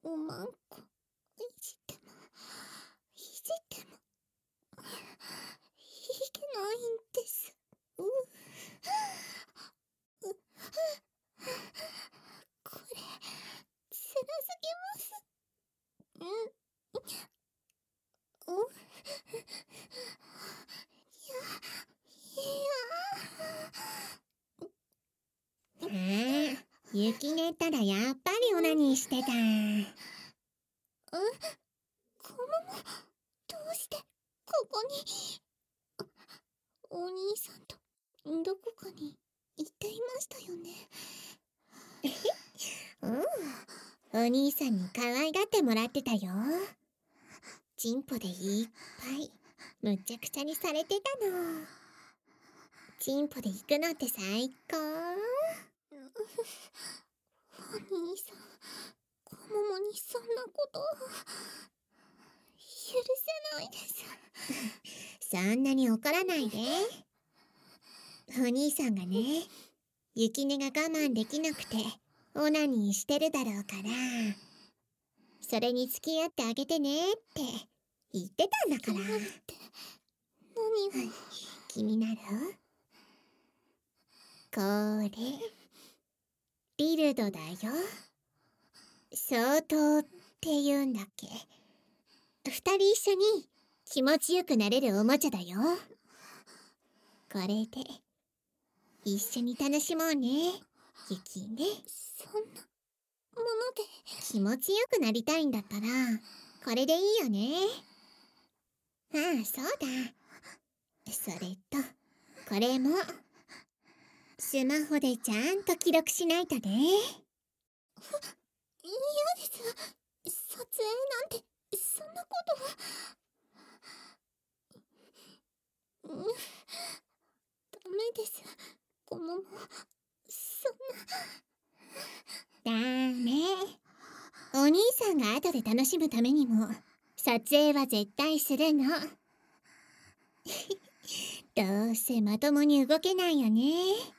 おまんこ、いじっても、いけないんです。これ、辛すぎます。 雪寝ったらやっぱりオナニーしてた。 こもも、どうして、ここに。お兄さんと、どこかに、行っていましたよね。 お兄さんに可愛がってもらってたよ。チンポでいっぱい、むちゃくちゃにされてたの。チンポで行くのって最高。 お兄さん、こももにそんなこと、許せないです。 そんなに怒らないで。お兄さんがね、雪音が我慢できなくてオナニーしてるだろうから、それに付き合ってあげてねって言ってたんだから。 何を。 気になる？これビルドだよ。相当って言うんだっけ。二人一緒に気持ちよくなれるおもちゃだよ。これで一緒に楽しもうね、雪ね。 そんなもので。 気持ちよくなりたいんだったらこれでいいよね。ああ、そうだ。それとこれもスマホでちゃんと記録しないとね。 嫌です。撮影なんて、そんなことは。ダメです。こもも、そんダメ。お兄さんが後で楽しむためにも撮影は絶対するの。どうせまともに動けないよね。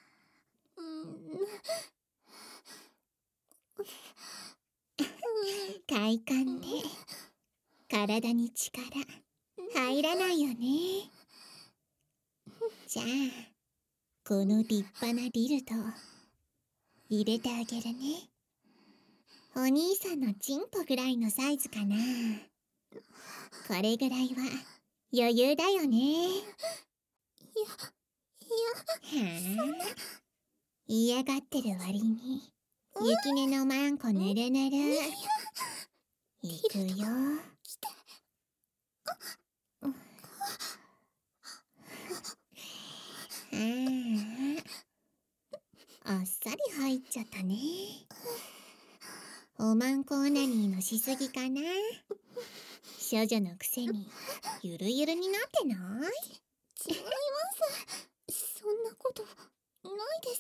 快感で体に力入らないよね。じゃあこの立派なビルド入れてあげるね。お兄さんのチンポぐらいのサイズかな。これぐらいは余裕だよね。はあ、嫌がってる割に雪音のマンコぬるぬる。いくよ。あっさり入っちゃったね。おまんこオナニーのしすぎかな。処女のくせにゆるゆるになってない？ 違います。そんなことないです。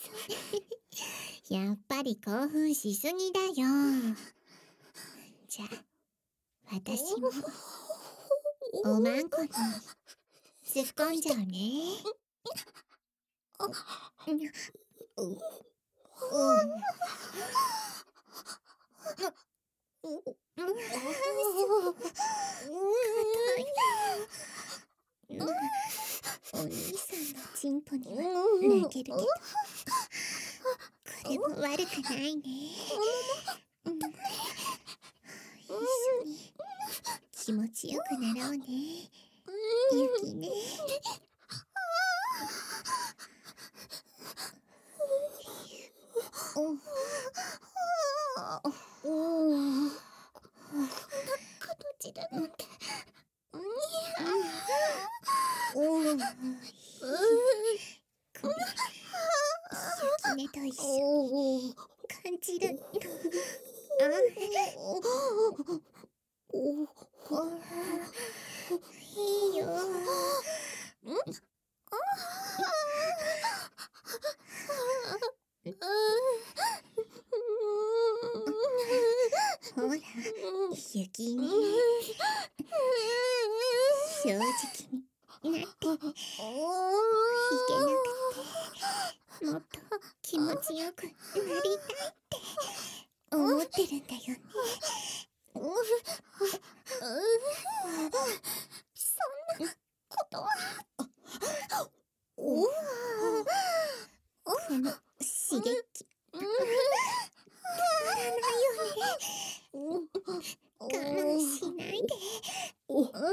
やっぱり興奮しすぎだよ。じゃあ私もおまんこに突っ込んじゃうね。お兄さんのチンポには泣けるけど、これも悪くないね。一緒に気持ちよくなろうね、雪ね。 こんな形だなんて。 雪音と一緒に感じる。いいよ。ほら、雪ね。正直になって、いけなくて、もっと気持ちよくなりたいって思ってるんだよね。 そんなことは。 この刺激たまらないよね。我慢しないで。ほら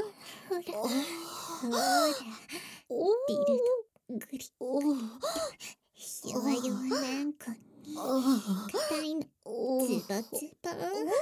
ビルドグリ弱々軟骨に硬いのズボズボ。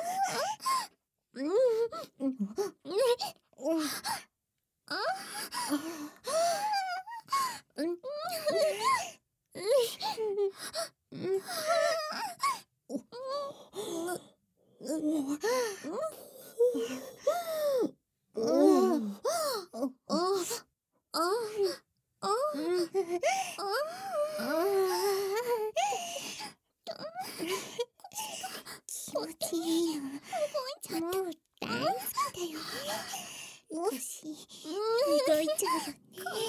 気持ちいいの。もう大好きだよね。腰動いちゃうよね。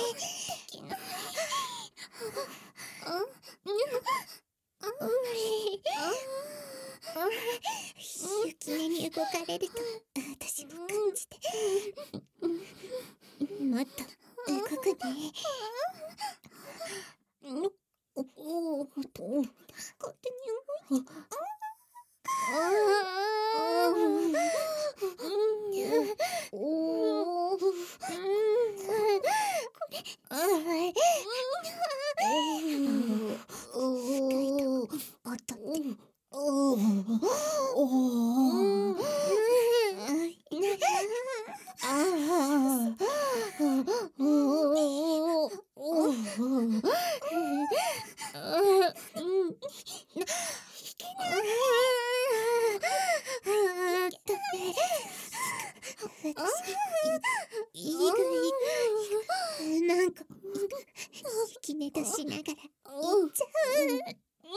雪音に動かれると私も感じて、もっと動くね。勝手に動いて。なんか息ネタしながらいっちゃう。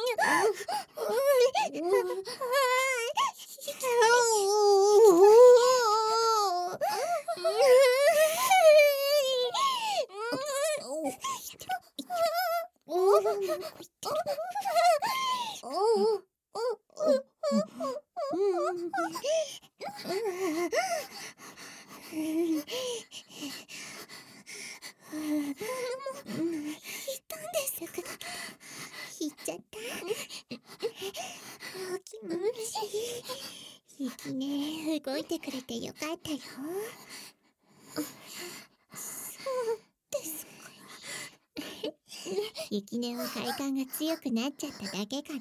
引っちゃった。気持ちいい。雪ね、動いてくれてよかったよ。そうですか。雪音は快感が強くなっちゃっただけかな。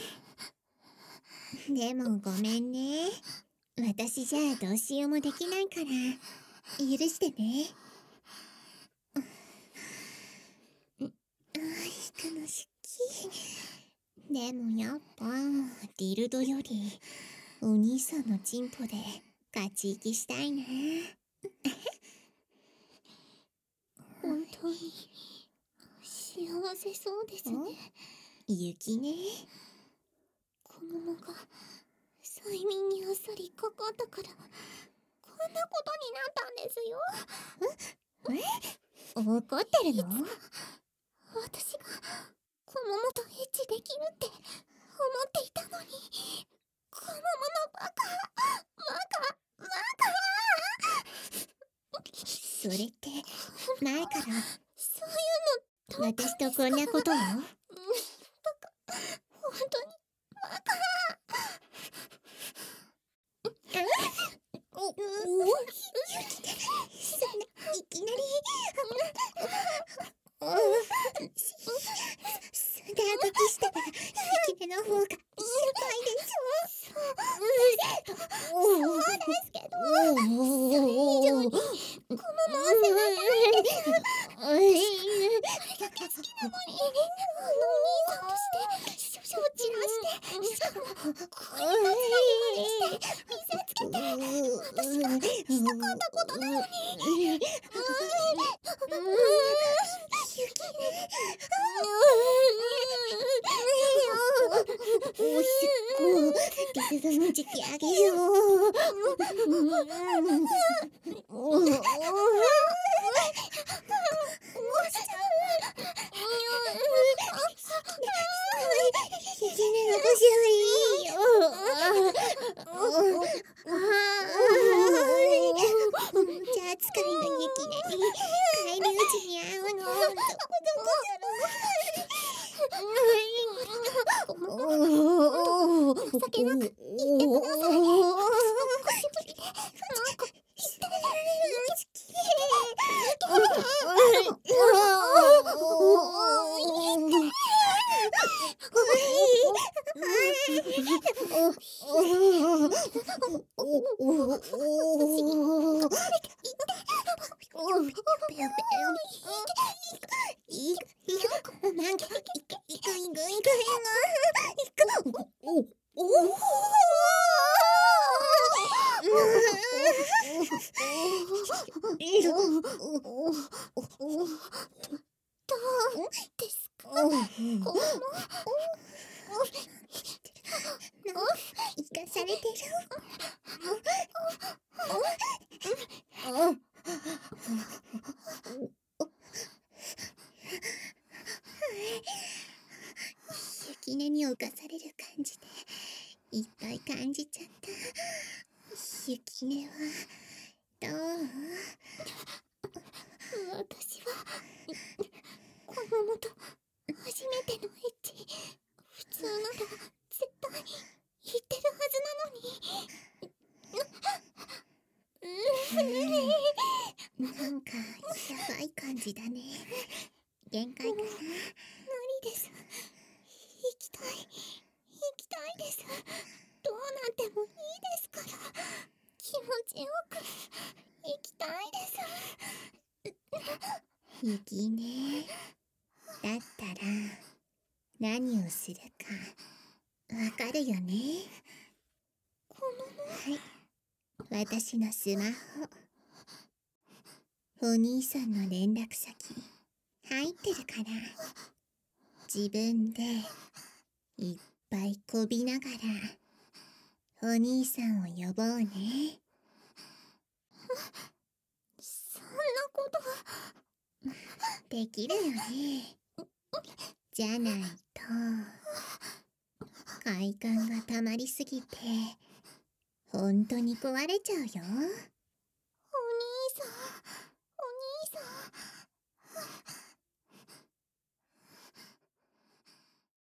でもごめんね。私じゃあどうしようもできないから許してね。引くの好き。でもやっぱディルドよりお兄さんのチンポでガチ息したいな。 本当に幸せそうですね。 雪ね。 子供が催眠にあっさりかかったからこんなことになったんですよ。 怒ってるの？ 私が子供とエッチできるって思っていたのに、子供のバカ。 それって前からそういうの私とこんなことを？ バカ、本当にバカ。 そんないきなりそんな動きしたら雪音の方が心配でしょ。 そうですけど、それ以上にこの回せないそれだけ好きなのに、お兄さんとして処を散らして、しかも恋の最後にして見せつけて、私がしたかったことなのに。 おしっこリズム時期あげよう。ひじめの腰はいいよ。 情けなく言ってください。久しぶりでなんか言ってられですか？こ生かされてる。雪音に侵される感じでいっぱい感じちゃった。雪音はどう？ 私はこののと初めてのエッチ。普通なら絶対言ってるはずなのに。 なんかやばい感じだね。限界かな。 無理です。行きたいです。どうなってもいいですから。気持ちよく行きたいです。 雪ね。だったら何をするかわかるよね。はい、私のスマホ。お兄さんの連絡先入ってるから自分でいっぱいこびながらお兄さんを呼ぼうね。 そんなことできるよね。じゃないと快感がたまりすぎて本当に壊れちゃうよ。